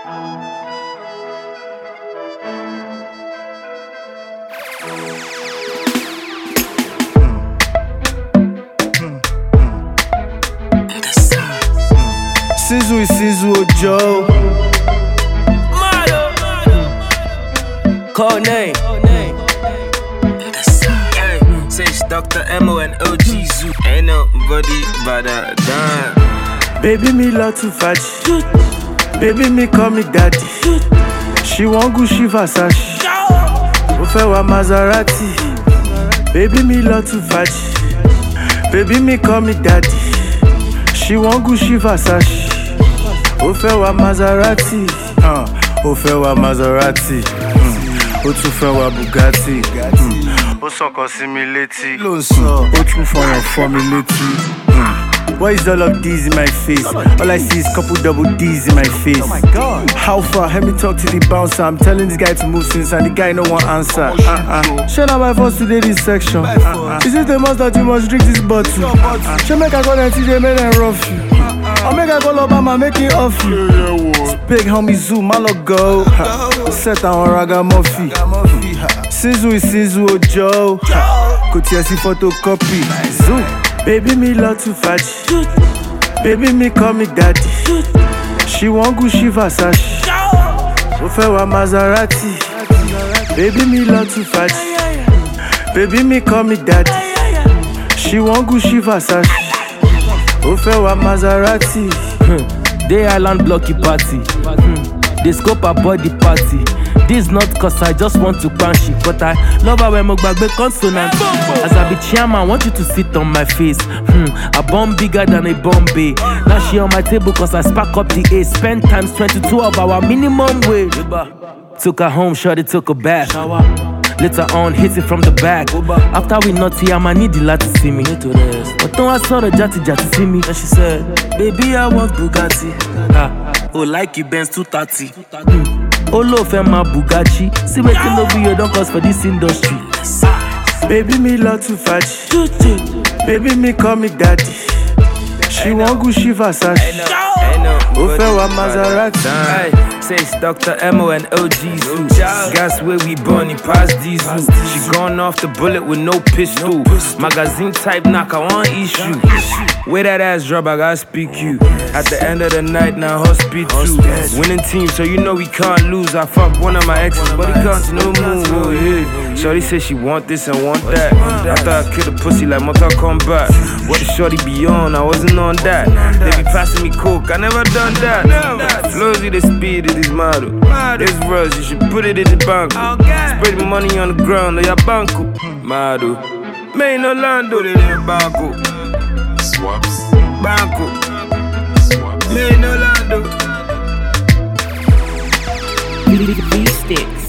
Sizzle is Sizzle Joe. Code name. Say it's Dr. Emo and OG Zoo. Ain't nobody but a dime. Baby me love to fetch. Baby me call me daddy. She want Gucci Versace. Ó fẹ́ wa Maserati. Baby me love to fetch. Baby me call me daddy. She want Gucci Versace. Ó fẹ́ wa Maserati. Ó fẹ́ wa Maserati. Ó tún fẹ́ wa Bugatti. Ó sọ̀kan sí mi létí. Ló ń sọ, ó tún fọyàn fọ́ mi létí. Why is all of these in my face? All I see is couple double D's in my face. Oh my God. How far? Let me talk to the bouncer. I'm telling this guy to move since and the guy no one answer. Shut up my first today this section. Is it the most that you must drink this bottle? Should make I go and TJ make them rough you. I'll make I go Obama make it off you. Big homie Zoo, malo go. Set on ragamuffin. Sizzle is Sizzle Joe. Could you see photocopy? Zoo. Baby me love to fetch. Baby me call me daddy. She want Gucci Versace. Ó fẹ́ wa Maserati. Baby me love to fetch. Baby me call me daddy. She want Gucci Versace. Ó fẹ́ wa Maserati. Day Island blocky party. They scope a body party. This not cause I just want to punch it, but I love her when Mogbagbe consonant. As I be chairman, want you to sit on my face. A bomb bigger than a Bombay. Now she on my table cause I spark up the A. Spend times 22 of our minimum wage. Took her home, shorty took a bath. Later on, hit it from the back. After we naughty, I'ma need the lad to see me. But then I saw the jatty see me. And she said, baby, I want Bugatti. Oh, like you Benz 230. Oh, love my Bugatti. See what you know you don't cause for this industry. Baby me love to fetch. Baby me call me daddy. She want Gucci Versace. Ó fẹ́ wa Maserati. Say it's Dr. Emo and OG Zoo. Gas where we born, he passed diesel. She gone off the bullet with no pistol. Magazine type knock, I want issue. Where that ass drop, I gotta speak you. At the end of the night, now hospital. Winning team, so you know we can't lose. I fucked one of my exes, but he can't no move. Oh, yeah. Shorty said she want this and want that. After I killed a pussy like Mortal Kombat. What the shorty be on? I wasn't on that. They be passing me coke, I never done that. Flows the speed of this model. This rush, you should put it in the bank. Spread the money on the ground, or your banco. Model. Main Orlando, they in the banco. Swaps. Banco. Swaps. Main Orlando. These sticks.